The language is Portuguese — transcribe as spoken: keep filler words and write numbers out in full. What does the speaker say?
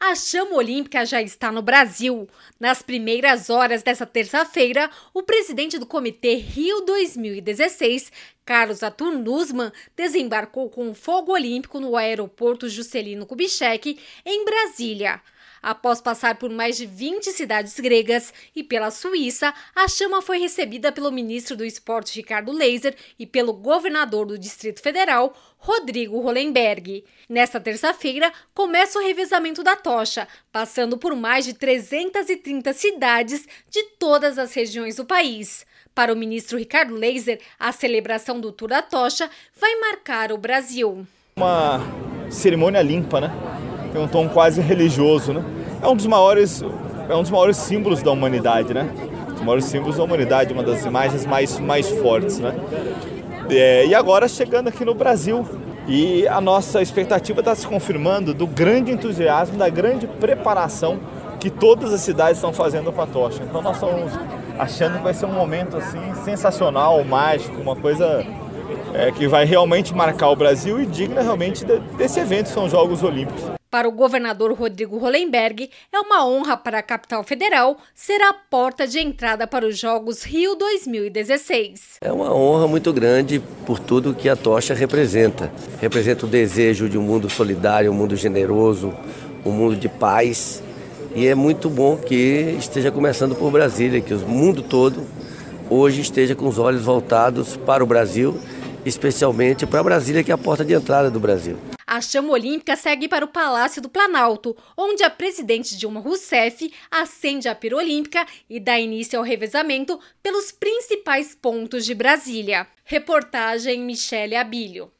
A chama olímpica já está no Brasil. Nas primeiras horas desta terça-feira, o presidente do Comitê Rio dois mil e dezesseis, Carlos Arthur Nussmann, desembarcou com o fogo olímpico no aeroporto Juscelino Kubitschek, em Brasília. Após passar por mais de vinte cidades gregas e pela Suíça, a chama foi recebida pelo ministro do Esporte Ricardo Leyser e pelo governador do Distrito Federal, Rodrigo Hollenberg. Nesta terça-feira, começa o revezamento da tocha, passando por mais de trezentas e trinta cidades de todas as regiões do país. Para o ministro Ricardo Leyser, a celebração do Tour da Tocha vai marcar o Brasil. Uma cerimônia limpa, né? Tem um tom quase religioso, né? É um dos maiores, é um dos maiores símbolos da humanidade, né? Um dos maiores símbolos da humanidade, uma das imagens mais, mais fortes, né? É, e agora chegando aqui no Brasil, e a nossa expectativa está se confirmando do grande entusiasmo, da grande preparação que todas as cidades estão fazendo com a tocha. Então nós estamos achando que vai ser um momento assim sensacional, mágico, uma coisa é, que vai realmente marcar o Brasil e digna realmente de, desse evento que são os Jogos Olímpicos. Para o governador Rodrigo Hollenberg, é uma honra para a capital federal ser a porta de entrada para os Jogos Rio dois mil e dezesseis. É uma honra muito grande por tudo que a tocha representa. Representa o desejo de um mundo solidário, um mundo generoso, um mundo de paz. E é muito bom que esteja começando por Brasília, que o mundo todo hoje esteja com os olhos voltados para o Brasil, especialmente para Brasília, que é a porta de entrada do Brasil. A chama olímpica segue para o Palácio do Planalto, onde a presidente Dilma Rousseff acende a pira olímpica e dá início ao revezamento pelos principais pontos de Brasília. Reportagem Michele Abílio.